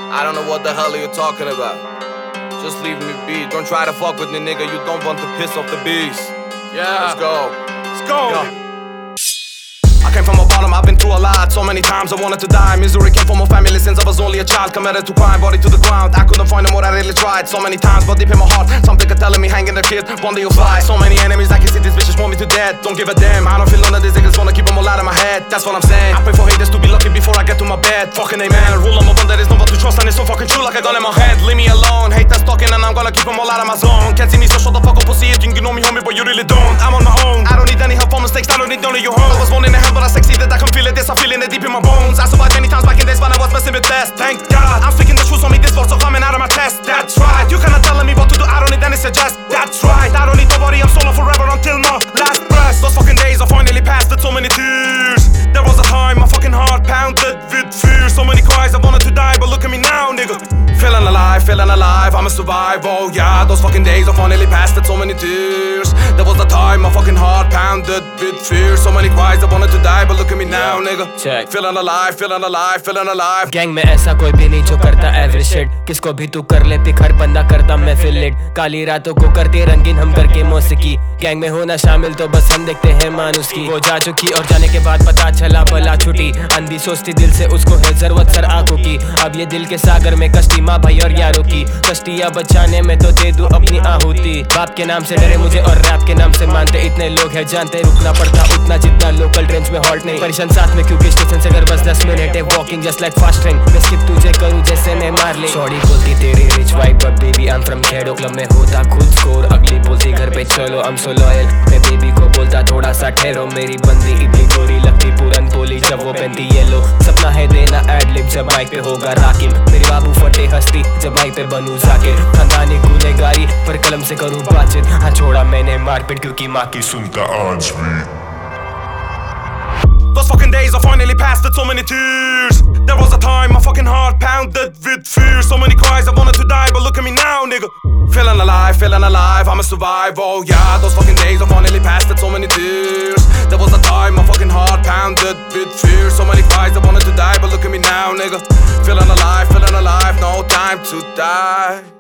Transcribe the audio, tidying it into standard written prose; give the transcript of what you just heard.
I don't know what the hell are you talking about. Just leave me be. Don't try to fuck with me, nigga. You don't want to piss off the beast. Yeah. Let's go. Let's go. Yeah. I came from a bottom, I've been through a lot. So many times I wanted to die. Misery came from my family since I was only a child. Committed to crime, body to the ground. I couldn't find them what I really tried. So many times, but deep in my heart, something kept telling me, hang in the kid, one day you'll fly. So many enemies, I can see these bitches want me to death. Don't give a damn, I don't feel none of these niggas wanna keep them all out of my head. That's what I'm saying. I pray for haters to be lucky before I get to my bed. Fucking amen, rule number one, there is no one to trust. And it's so fucking true like a gun in my head. Leave me alone, haters talking and I'm gonna keep them all out of my zone. Can't see me, so shut the fuck up, pussy. You think you know me, homie, but you really don't. I'm on my own, I don't need any help for mistakes, I don't need none of your hoes. I was born in the hell, but I succeeded, I can feel it, this I'm feeling it deep in my bones. I survived many times back in days when I was messing with death. Thank God, I'm speaking the truth, so me this words are coming out of my chest. That's right, you cannot tell me what to do, I don't need any suggest. That's right, I don't need nobody, I'm solo forever until my last breath. Those fucking days are finally past with so many tears. There was a time my fucking heart pounded with fear. So many cries, I wanted to die, but look at me now, nigga. Feeling alive, I'ma survive, oh yeah. Those fucking days are finally past with so many tears. There was a time my fucking heart pounded with fear. So many cries, I wanted to die, but look at me now, nigga. Check. Feeling alive, feeling alive, feeling alive. Gang में ऐसा कोई भी नहीं जो करता average shit. किसको भी तू कर ले पिक, हर बंदा करता मैं फिलेट. काली रातों को करते रंगीन हम करके मौसीकी. गैंग में होना शामिल तो बस हम देखते हैं मानुस की. वो जा चुकी और जाने के बाद पता चला बला छुटी. अंधी सोचती दिल से उसको है जरूरत सर आंखों की. अब ये दिल के सागर में कश्ती माँ भाई और यारों की. कश्तियाँ बचाने में तो दे दूं अपनी आहुति. बाप के नाम से डरे मुझे और रैप के नाम से मानते. इतने लोग हैं जानते, रुकना पड़ता उतना जितना लोकल ट्रेन्स में हॉल्ट नहीं. परेशान साथ में क्योंकि स्टेशन से घर बस 10 मिनट है. Walking just like fast train. मैं स्किप तुझे करूँ जैसे मैं मार ले. शॉर्टी बोलती तेरी rich wife but baby I am from खेड़ो. क्लब में होता खुद स्कोर, अगली बोलती घर पे चलो आई एम सो लॉयल. मैं बेबी को बोलता थोड़ा सा ठहरो. मेरी बंदी इतनी गोरी लगती पूरन बोली जब वो पहनती येलो. सपना है देना एड लिप जब माइक पे होगा राकिम. मेरी बाबू फटे हस्ती जब माइक पे बनूं जाकिर. खानदानी गुनहगारी पर कलम से करूँ बातचीत. हाँ छोड़ा मैंने मारपीट क्योंकि माँ की सुनता आज भी. Those fucking days are finally past with so many tears. There was a time my fucking heart pounded with fear. So many cries, I wanted to die, but look at me now, nigga. Feeling alive, I'ma survive, oh yeah. Those fucking days are finally past with so many tears. There was a time my fucking heart pounded with fear. So many cries, I wanted to die, but look at me now, nigga. Feeling alive, no time to die.